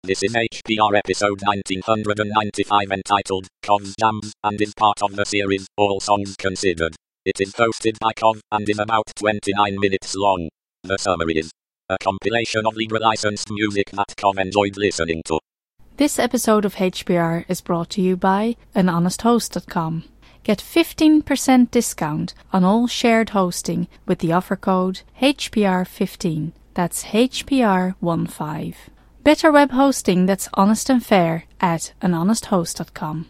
This is HPR episode 1995 entitled Cov's Jams and is part of the series All Songs Considered. It is hosted by Cov and is about 29 minutes long. The summary is a compilation of legal licensed music that Cov enjoyed listening to. This episode of HPR is brought to you by anhonesthost.com. Get 15% discount on all shared hosting with the offer code HPR15. That's HPR15. Better web hosting that's honest and fair at anhonesthost.com.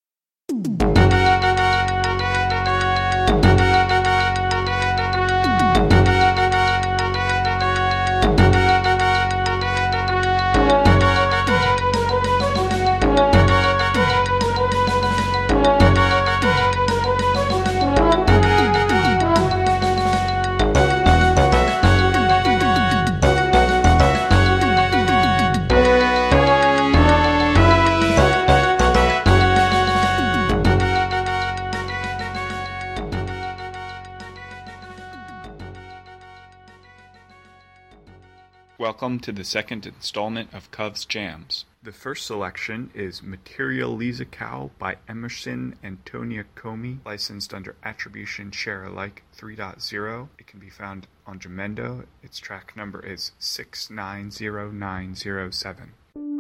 Welcome to the second installment of Cov's Jams. The first selection is Materializacal by Emerson Antonia Comey, licensed under Attribution Share Alike 3.0. It can be found on Jamendo. Its track number is 690907.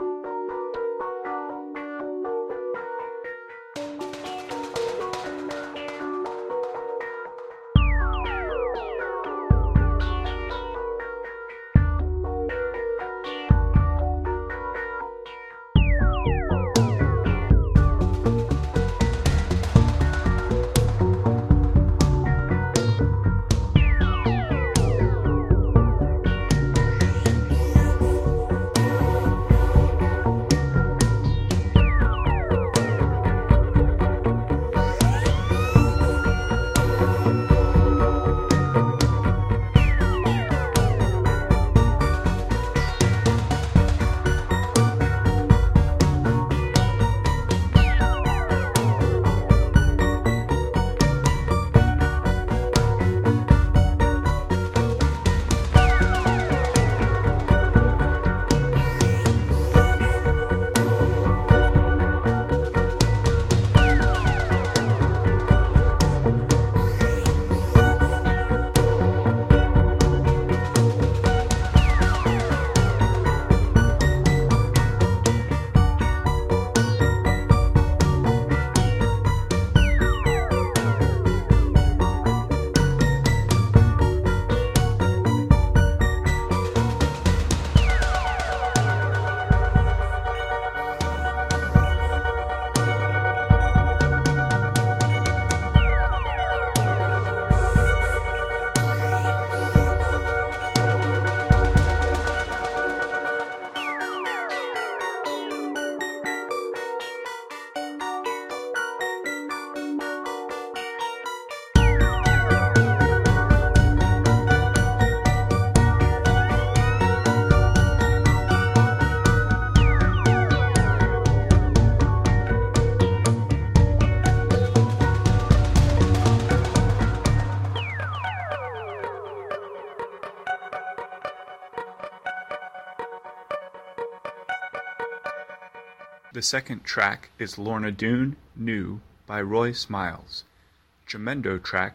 The second track is Lorna Doone, New, by Roy Smiles. Jamendo track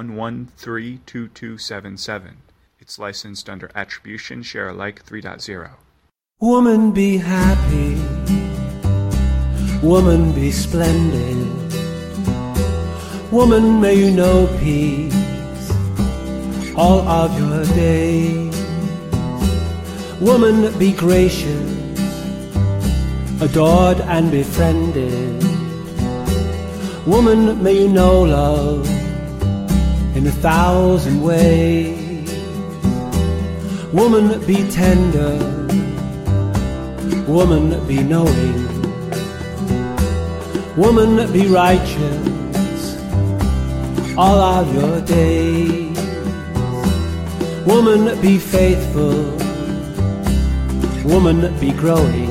1132277. It's licensed under Attribution Share Alike 3.0. Woman be happy, woman be splendid, woman may you know peace all of your days. Woman be gracious, adored and befriended. Woman, may you know love in 1,000 ways. Woman, be tender. Woman, be knowing. Woman, be righteous all of your days. Woman, be faithful. Woman, be growing.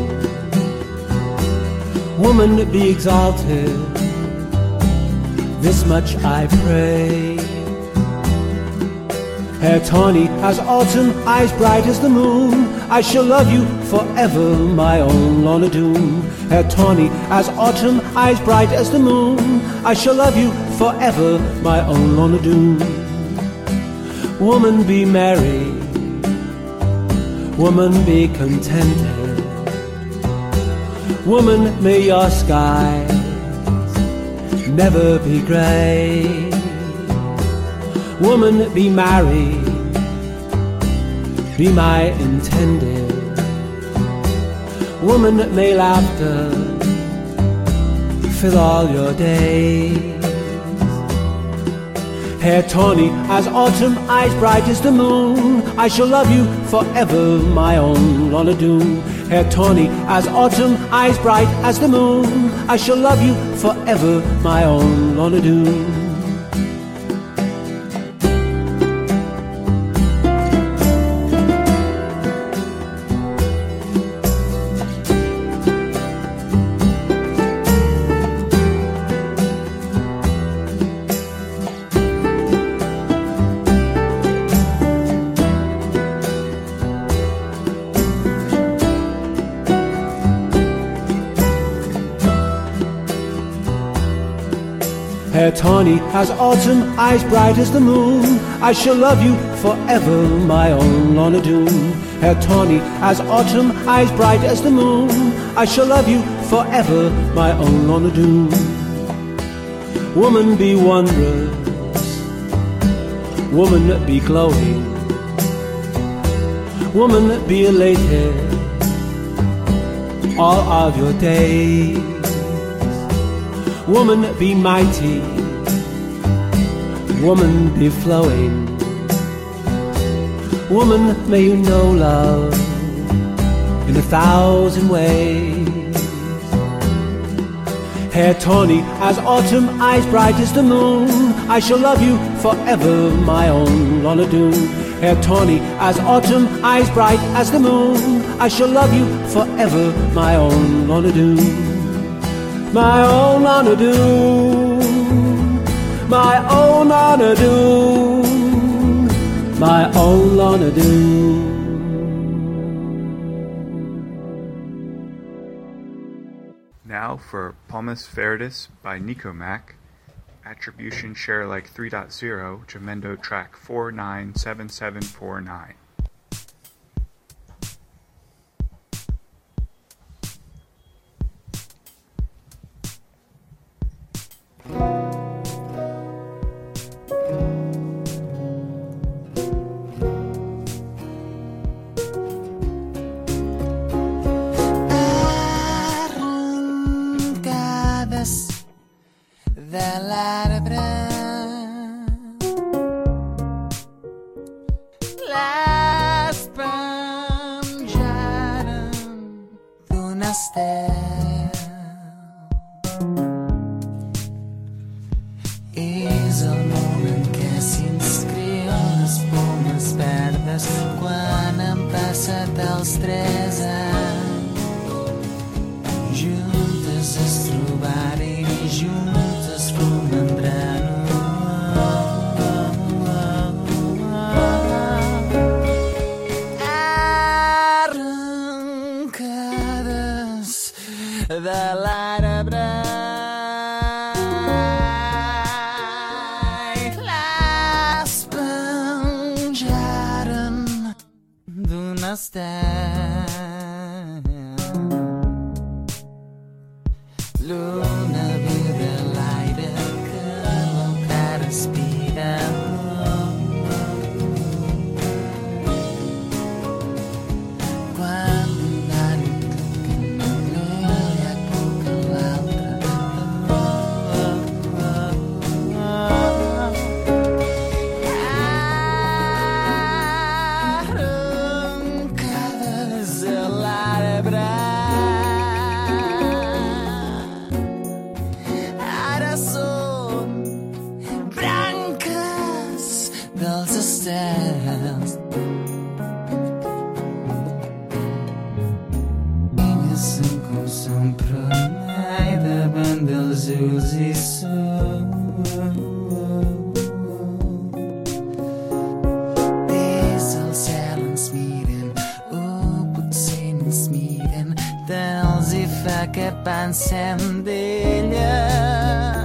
Woman, be exalted, this much I pray. Hair tawny as autumn, eyes bright as the moon. I shall love you forever, my own Lorna Doone. Hair tawny as autumn, eyes bright as the moon. I shall love you forever, my own Lorna Doone. Woman, be merry. Woman, be contented. Woman, may your skies never be grey. Woman, be married, be my intended. Woman, may laughter fill all your days. Hair tawny as autumn, eyes bright as the moon. I shall love you forever, my own Lorna Doone. Hair tawny as autumn, eyes bright as the moon. I shall love you forever, my own Lorna Doone. Hair tawny as autumn, eyes bright as the moon. I shall love you forever, my own Lorna Doone. Hair tawny as autumn, eyes bright as the moon. I shall love you forever, my own Lorna Doone. Woman, be wondrous. Woman, be glowing. Woman, be elated all of your days. Woman, be mighty. Woman, be flowing. Woman, may you know love in 1,000 ways. Hair tawny as autumn, eyes bright as the moon. I shall love you forever, my own Lorna Doone. Hair tawny as autumn, eyes bright as the moon. I shall love you forever, my own Lorna Doone. My own Lorna Doone, my own Lorna Doone, my own Lorna Doone. Now for Palmas Verdes by Nicomac, Attribution Share Like 3.0, Jamendo track 497749. És el moment que s'inscriu les pomes verdes quan han passat els 3 anys. Juntes es trobaren i juntes romandran. Arrencades de l'arbre les penjaren d'un estel. L'una viu de l'aire que l'altre respira. Quan ara són branques dels estels. Elles són com són, però mai davant dels ulls hi són. fa che pensem d'ella.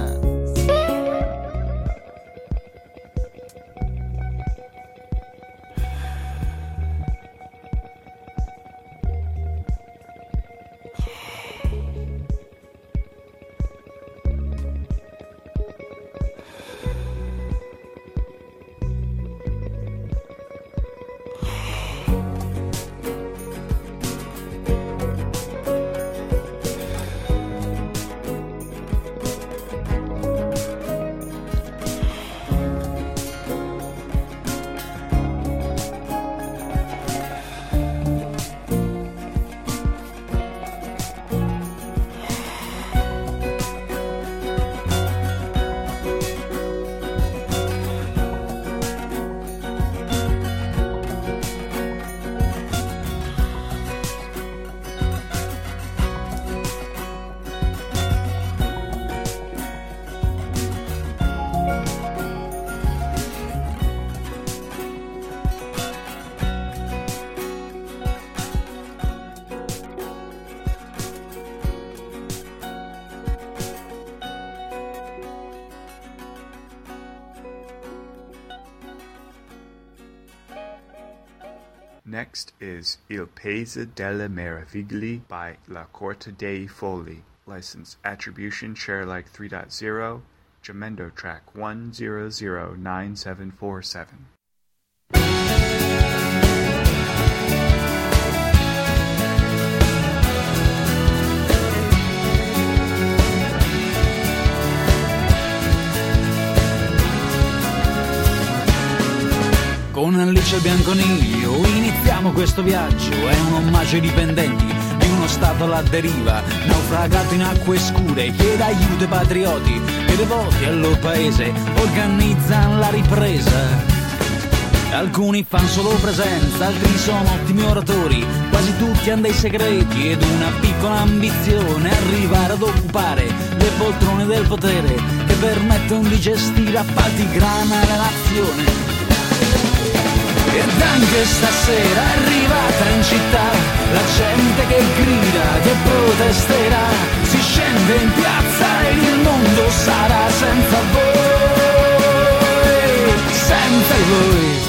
Next is Il Paese delle Meraviglie by La Corte dei Folli. License Attribution Sharealike 3.0. Jamendo Track 1009747. Con Alice e Bianconiglio iniziamo questo viaggio, è un omaggio ai dipendenti di uno stato alla deriva, naufragato in acque scure, chiede aiuto ai patrioti che devoti al loro paese organizzano la ripresa. Alcuni fanno solo presenza, altri sono ottimi oratori, quasi tutti hanno dei segreti ed una piccola ambizione, arrivare ad occupare le poltrone del potere che permettono di gestire appalti grana alla nazione. Ed anche stasera è arrivata in città la gente che grida, che protesterà, si scende in piazza e il mondo sarà senza voi, senza voi.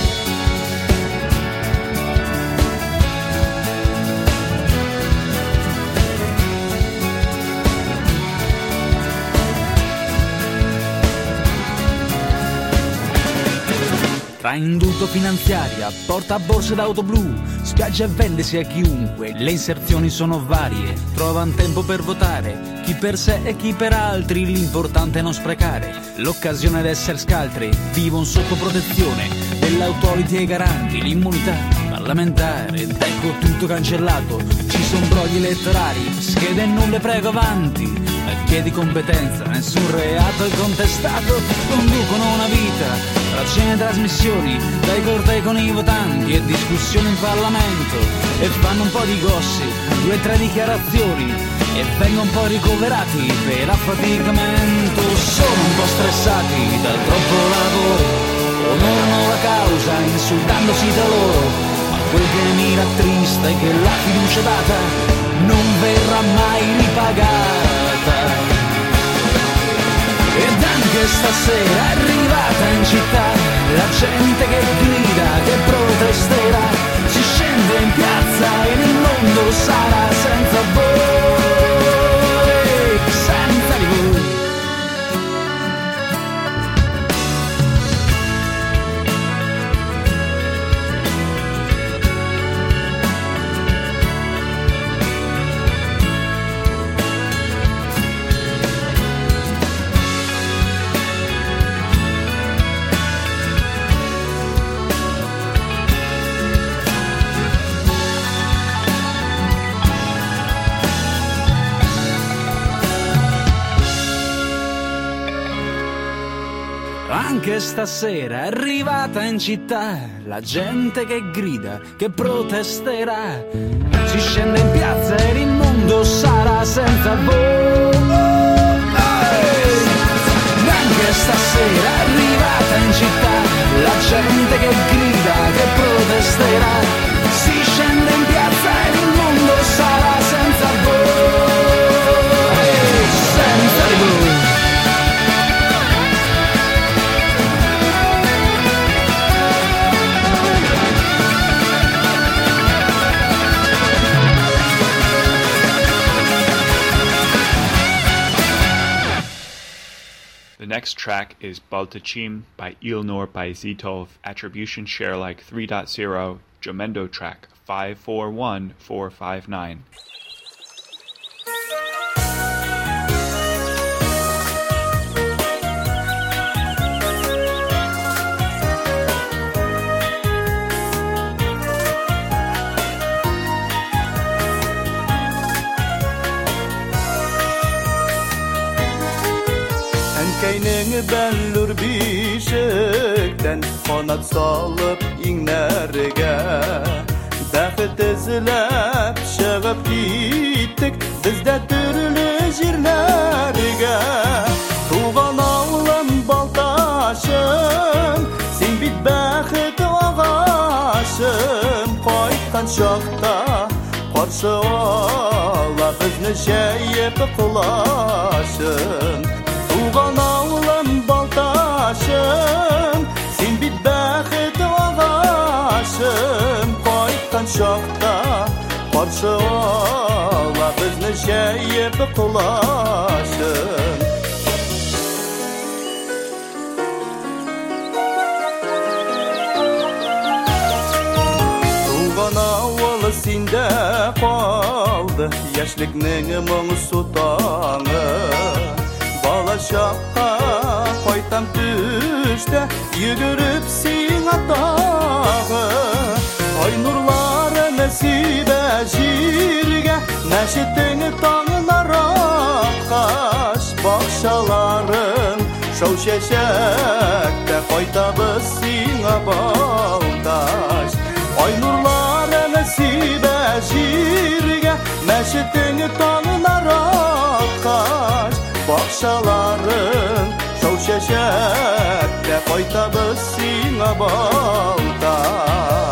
Tra indulto finanziaria, porta borse d'auto blu, spiaggia e vendesi a chiunque, le inserzioni sono varie, trovano tempo per votare, chi per sé e chi per altri, l'importante è non sprecare, l'occasione d'essere scaltri, vivono sotto protezione, dell'autority e garanti, l'immunità parlamentare, ed ecco tutto cancellato, ci sono brogli elettorali, schede nulle prego avanti, chiedi competenza, nessun reato è contestato, conducono una vita tra cene e trasmissioni, dai cortei con i votanti e discussioni in Parlamento, e fanno un po' di gossip, 2 o 3 dichiarazioni e vengono un po' ricoverati per affaticamento, sono un po' stressati dal troppo lavoro, onorano la causa insultandosi da loro, ma quel che mi rattrista è che la fiducia data non verrà mai ripagata. Ed anche stasera è arrivata in città la gente che grida, che protesterà, si scende in piazza e il mondo sarà senza voi, senza di voi. Anche stasera è arrivata in città la gente che grida, che protesterà, si scende in piazza e il mondo sarà senza voi. Anche stasera è arrivata in città la gente che grida, che protesterà, si scende in piazza e il mondo sarà senza voi. next track is Baltachim by Ilnur Bayezidov, attribution share like 3.0, Jamendo track 541459. Kayning bellur bişikten Qanat salıp inlerge Baxit izlab Şığıp gittik Bizde türlü jirlerge Tuğan ağlam baltaşım Sen bit baxit ağaşım Qaytqan şaqta Qarşı ala Bizni şeyip qulaşım Tuğan ağlam baltaşım Sen bit baxit ağaşım Qaytqan şaqta Qarşı ala Bizni şeyip qulaşım Tuğan ağalı sende qaldı Yaşlikning mıng sutanı Bala şaqqa qaytam düşte Yügürüp sin atağı Ay nurları nesibe jirge Neşitini tağlara Qaş Bakşaların Şov şeşekte Qaytabı sin baltaş Ay nurları nesibe jirge Neşitini tağlara Qaş Bakşaların şov şeşekte Qaytabı sina baltaş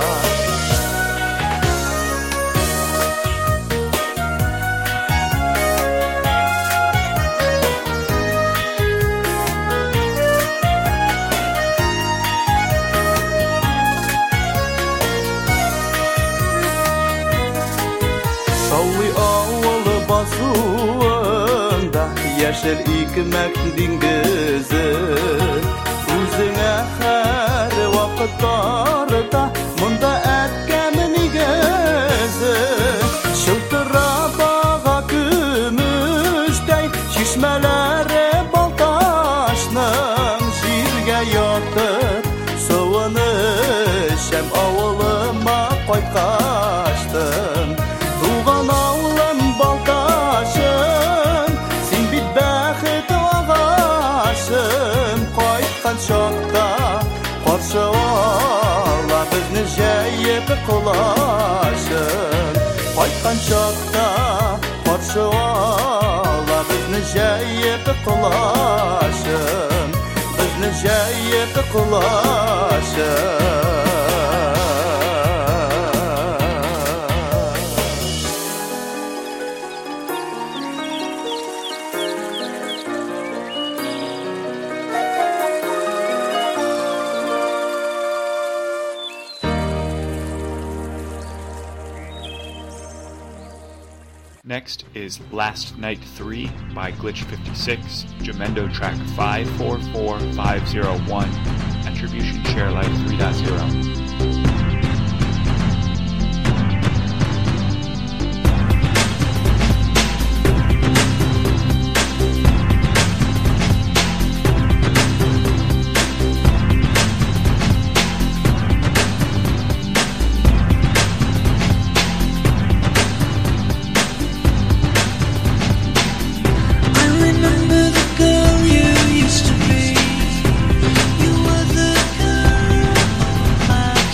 Şovli ağalı basında Yeşil ikmek dingizi Uzine her vakitlarda Munda etkemin igezi Şıltıra bağa gümüştey Şişmelere baltaşnım Jirge yatır Soğunuşem avılıma qaytqaştım Tuğan ağlam baltaşım Sen bit baxit ağaşım Qaytqan şaqta Qarşı ala Bizni şeyip qulaşım Qaytqan şaqta Qarşı ala Bizni şeyip qulaşım Bizni şeyip qulaşım Next is Last Night 3 by Glitch56, Jamendo track 544501, attribution share like 3.0. You were the girl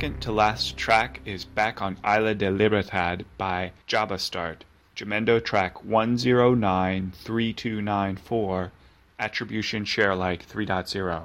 second to last track is Back on Isla de Libertad by Jabastart, Jamendo track 1093294, attribution share like 3.0.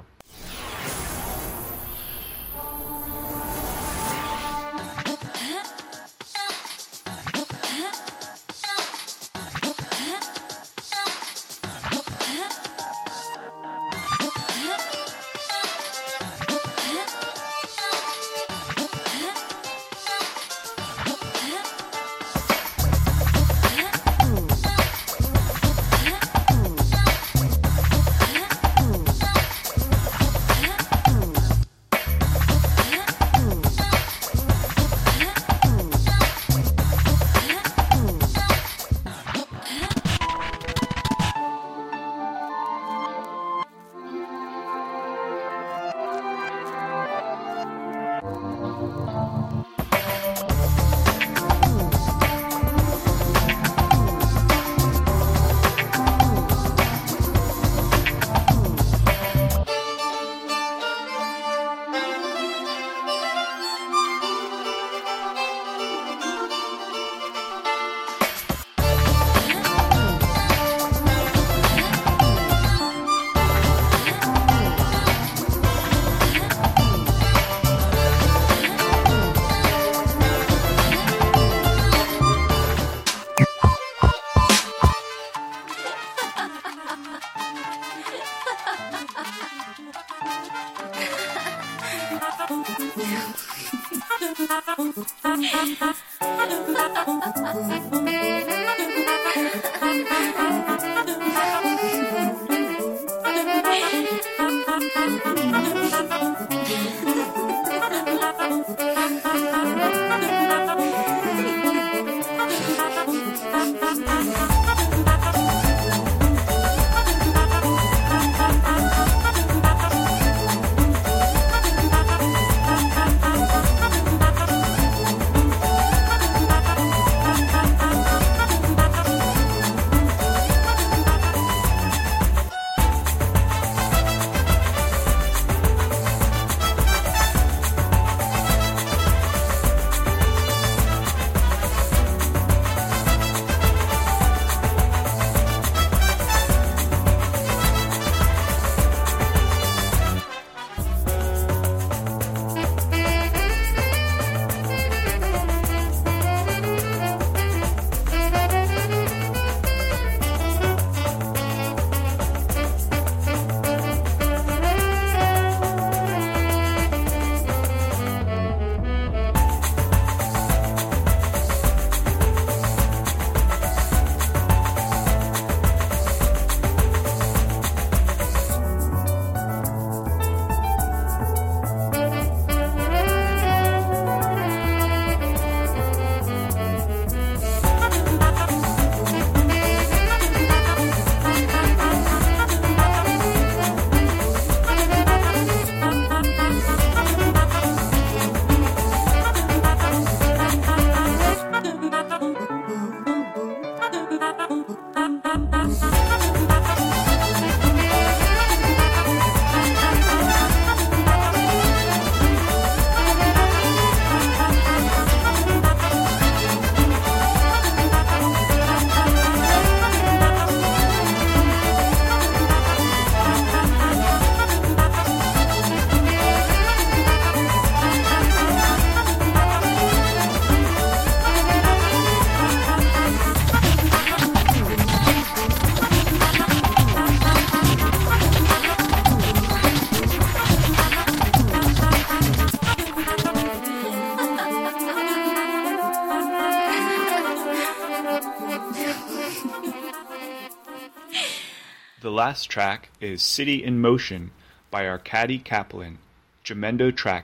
The last track is City in Motion by Arkady Kaplan, Jamendo track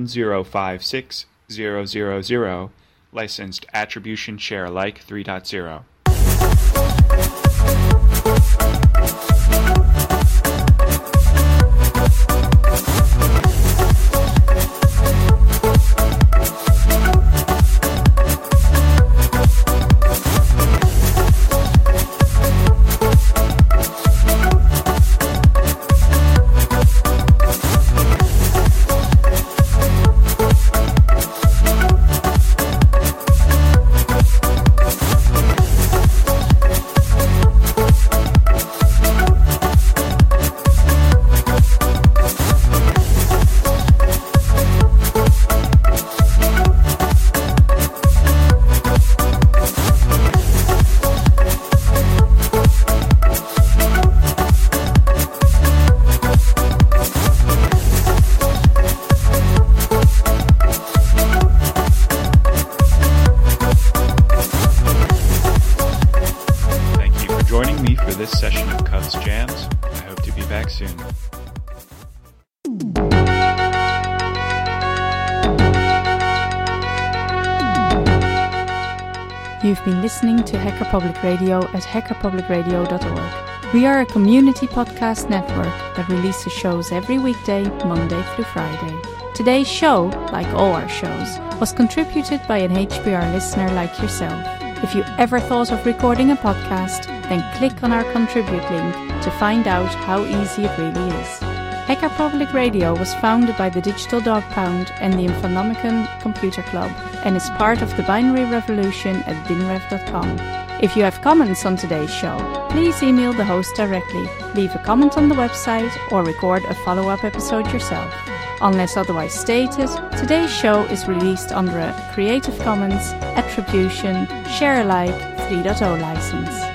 1056000, licensed Attribution Share Alike 3.0. back soon. You've been listening to Hacker Public Radio at hackerpublicradio.org. We are a community podcast network that releases shows every weekday, Monday through Friday. Today's show, like all our shows, was contributed by an HPR listener like yourself. If you ever thought of recording a podcast, then click on our Contribute link to find out how easy it really is. Hacker Public Radio was founded by the Digital Dog Pound and the Infonomicon Computer Club and is part of the binary revolution at binrev.com. If you have comments on today's show, please email the host directly, leave a comment on the website, or record a follow-up episode yourself. Unless otherwise stated, today's show is released under a Creative Commons Attribution Share Alike 3.0 license.